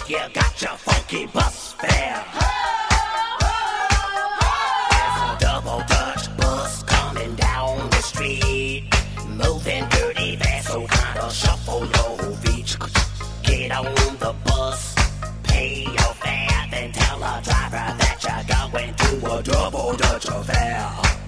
You got your funky bus fare. There's a double Dutch bus coming down the street, moving dirty fast, so kinda shuffle your feet. Get on the bus, pay your fare, then tell the driver that you're going to a double Dutch affair.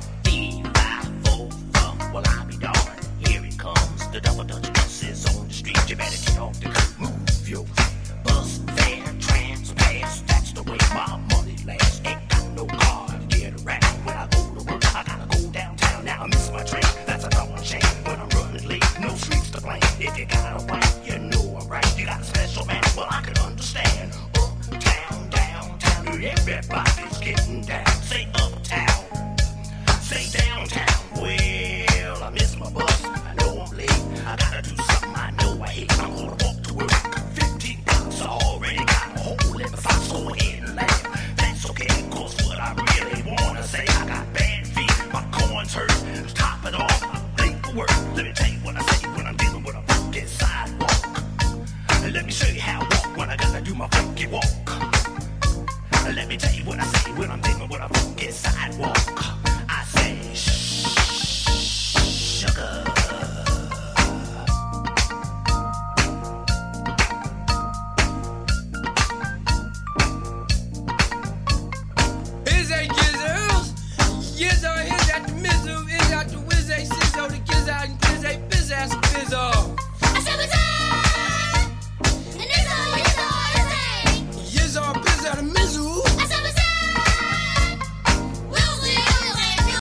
Well, I'll be darned. Here it comes. The double Dutch bus is on the street. You better get off the curb, move your feet. Bus fare, trans pass. That's the way my money lasts. Ain't got no car to get around. When I go to work, I gotta go downtown. Now I miss my train. That's a darn shame. When I'm running late, no streets to blame. If you got a wife, you know I'm right. You got a special man. Well, I can understand. Uptown, downtown, everybody's getting down. Say uptown, say downtown. Well, I miss my bus. I know I'm late. I gotta do something I know I hate. I'm gonna walk to work. 15 bucks. I already got a hole in my socks. Go ahead and laugh. That's okay, cause what I really wanna say, I got bad feet. My corn's hurt. Top it off. I'm late for work. Let me tell